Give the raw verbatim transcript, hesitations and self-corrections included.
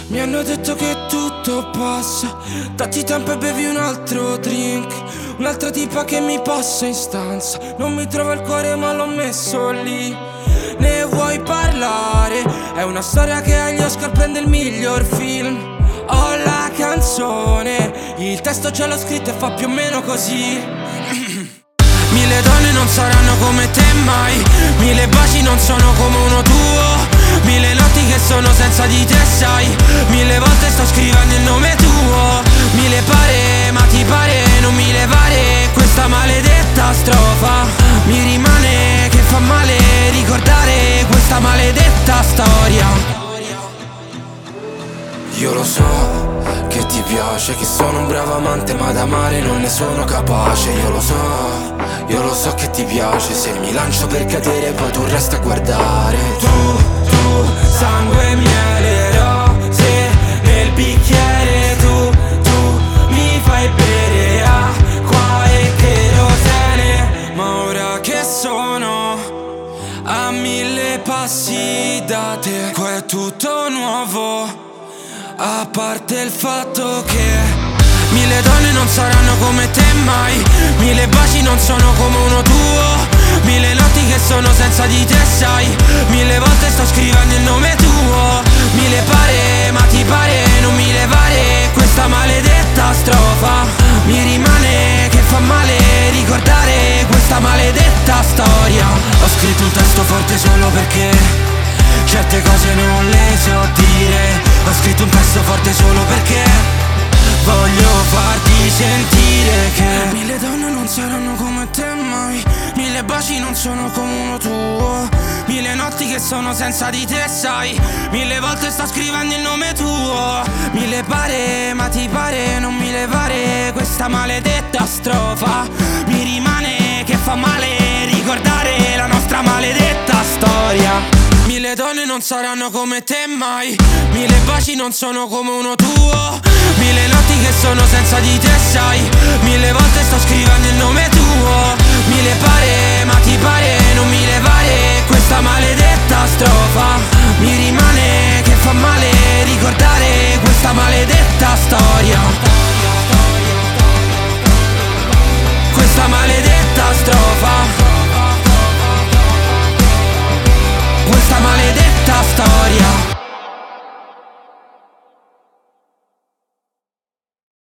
Mi hanno detto che tutto passa, datti tempo e bevi un altro drink. Un'altra tipa che mi passa in stanza, non mi trova il cuore ma l'ho messo lì. Ne vuoi parlare? È una storia che agli Oscar prende il miglior film. Ho la canzone, il testo ce l'ho scritto e fa più o meno così. Mille donne non saranno come te mai, mille baci non sono come uno tuo, mille notti che sono senza di te sai, mille volte sto scrivendo il nome tuo. Mille pare, ma ti pare non mi levare questa maledetta strofa. Mi rimane che fa male ricordare questa maledetta storia. Io lo so che ti piace, che sono un bravo amante ma da amare non ne sono capace. Io lo so, io lo so che ti piace, se mi lancio per cadere poi tu resta a guardare. Tu, tu, sangue, miele, rose nel bicchiere. Tu, tu, mi fai bere acqua e cherosene. Ma ora che sono a mille passi da te, qua è tutto nuovo, a parte il fatto che mille donne non saranno come te mai, mille baci non sono come uno tuo, mille notti che sono senza di te sai, mille volte sto scrivendo il nome tuo. Mille pare, ma ti pare non mi levare questa maledetta strofa. Mi rimane che fa male ricordare questa maledetta storia. Ho scritto un testo forte solo perché certe cose non le so dire. Ho scritto un testo forte solo perché voglio farti sentire che mille donne non saranno come te mai, mille baci non sono come uno tuo, mille notti che sono senza di te sai, mille volte sto scrivendo il nome tuo. Mille pare, ma ti pare non mi levare questa maledetta strofa. Mi rimane che fa male ricordare la nostra maledetta storia. Mille donne non saranno come te mai, mille baci non sono come uno tuo, mille notti che sono senza di te sai, mille volte sto scrivendo